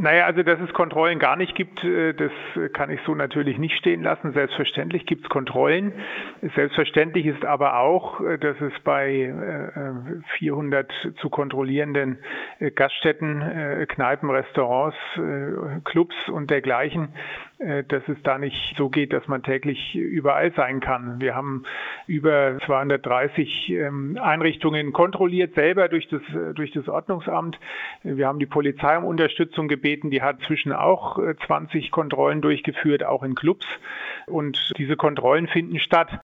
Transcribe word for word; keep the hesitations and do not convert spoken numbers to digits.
Naja, also dass es Kontrollen gar nicht gibt, das kann ich so natürlich nicht stehen lassen. Selbstverständlich gibt es Kontrollen. Selbstverständlich ist aber auch, dass es bei vierhundert zu kontrollierenden Gaststätten, Kneipen, Restaurants, Clubs und dergleichen, dass es da nicht so geht, dass man täglich überall sein kann. Wir haben über zweihundertdreißig Einrichtungen kontrolliert, selber durch das, durch das Ordnungsamt. Wir haben die Polizei um Unterstützung gebeten, die hat zwischen auch zwanzig Kontrollen durchgeführt, auch in Clubs. Und diese Kontrollen finden statt.